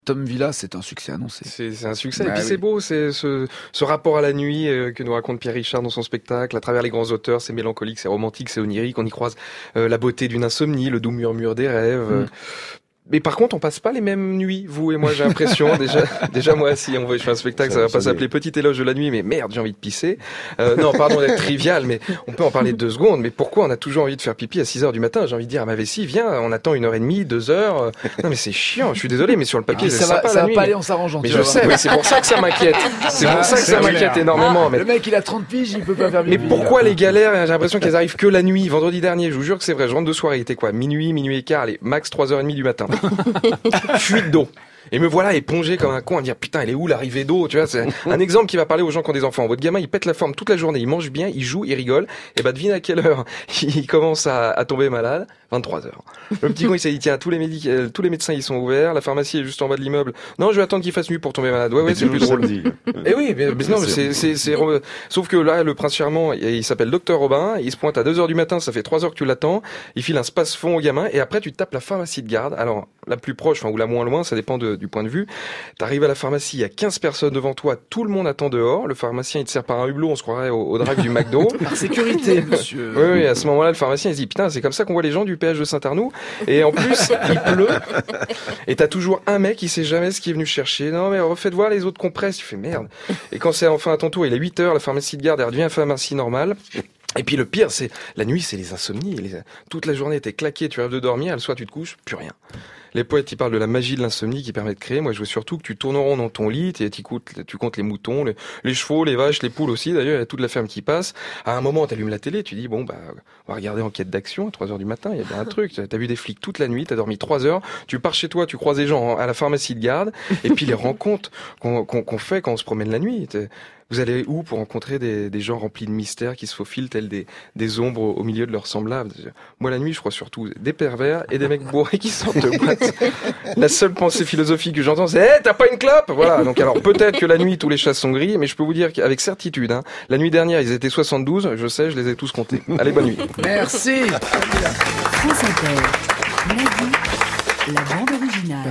Tom Villa, c'est un succès annoncé. C'est un succès. Bah et puis oui. c'est beau, c'est ce rapport à la nuit que nous raconte Pierre Richard dans son spectacle, à travers les grands auteurs. C'est mélancolique, c'est romantique, c'est onirique. On y croise la beauté d'une insomnie, le doux murmure des rêves. Mais par contre, on passe pas les mêmes nuits, vous et moi, j'ai l'impression. Déjà moi, si je fais un spectacle, ça va pas s'appeler Petit éloge de la nuit, mais merde, j'ai envie de pisser. Non, pardon d'être trivial, mais on peut en parler 2 secondes. Mais pourquoi on a toujours envie de faire pipi à 6h du matin? J'ai envie de dire à ma vessie, viens, on attend 1h30, 2h. Non, mais c'est chiant, je suis désolé, mais sur le papier, c'est sympa la nuit. Ça va pas aller en s'arrangeant. Mais je sais, mais c'est pour ça que ça m'inquiète. C'est pour ça que ça m'inquiète énormément. Mais le mec, il a 30 piges, il peut pas faire pipi. mais pourquoi les galères? J'ai l'impression qu'elles arrivent que la nuit. Vendredi dernier, je vous jure que c'est vrai. Je rentre de soirée, il était quoi? Minuit et quart, allez, max 3h30 du matin. Fuite d'eau. Et me voilà épongé comme un con à me dire putain, elle est où l'arrivée d'eau? Tu vois, c'est un exemple qui va parler aux gens qui ont des enfants. Votre gamin, il pète la forme toute la journée, il mange bien, il joue, il rigole. Et bah devine à quelle heure il commence à tomber malade. 23h. Le petit con, il s'est dit tiens, tous les médecins ils sont ouverts, la pharmacie est juste en bas de l'immeuble. Non, je vais attendre qu'il fasse nuit pour tomber malade. Ouais, c'est plus drôle. Et oui, mais non, sauf que là, le prince charmant, il s'appelle Docteur Robin, il se pointe à 2h du matin, ça fait 3 heures que tu l'attends, il file un space-fond au gamin, et après tu tapes la pharmacie de garde. Alors, la plus proche, ou la moins loin, ça dépend du point de vue. T'arrives à la pharmacie, il y a 15 personnes devant toi, tout le monde attend dehors, le pharmacien il te sert par un hublot, on se croirait au drive du McDo. Par sécurité, monsieur. Oui, à ce moment-là, le pharmacien il se dit putain, c'est comme ça qu'on voit les gens du péage de Saint-Arnoux, et en plus, il pleut, et t'as toujours un mec qui sait jamais ce qui est venu chercher. Non, mais refaites voir les autres compresses, tu fais merde. Et quand c'est enfin à ton tour, il est 8h, la pharmacie de garde, elle redevient pharmacie normale. Et puis le pire, c'est la nuit, c'est les insomnies. Toute la journée, t'es claqué, tu rêves de dormir, le soir tu te couches, plus rien. Les poètes, ils parlent de la magie de l'insomnie qui permet de créer. Moi, je veux surtout que tu tournes en rond dans ton lit, tu comptes les moutons, les chevaux, les vaches, les poules aussi. D'ailleurs, il y a toute la ferme qui passe. À un moment, t'allumes la télé, tu dis, bon, bah, on va regarder Enquête d'action à 3h du matin. Il y a bien un truc. T'as vu des flics toute la nuit, t'as dormi 3 heures. Tu pars chez toi, tu croises des gens à la pharmacie de garde. Et puis les rencontres qu'on fait quand on se promène la nuit. Vous allez où pour rencontrer des gens remplis de mystères qui se faufilent tels des ombres au milieu de leurs semblables? Moi, la nuit, je crois surtout des pervers et des mecs bourrés qui sortent de boîte. La seule pensée philosophique que j'entends, c'est hey, t'as pas une clope? Voilà. Donc alors peut-être que la nuit, tous les chats sont gris, mais je peux vous dire qu'avec certitude, la nuit dernière, ils étaient 72. Je sais, je les ai tous comptés. Allez, bonne nuit. Merci. France Inter. La vie, la bande originale.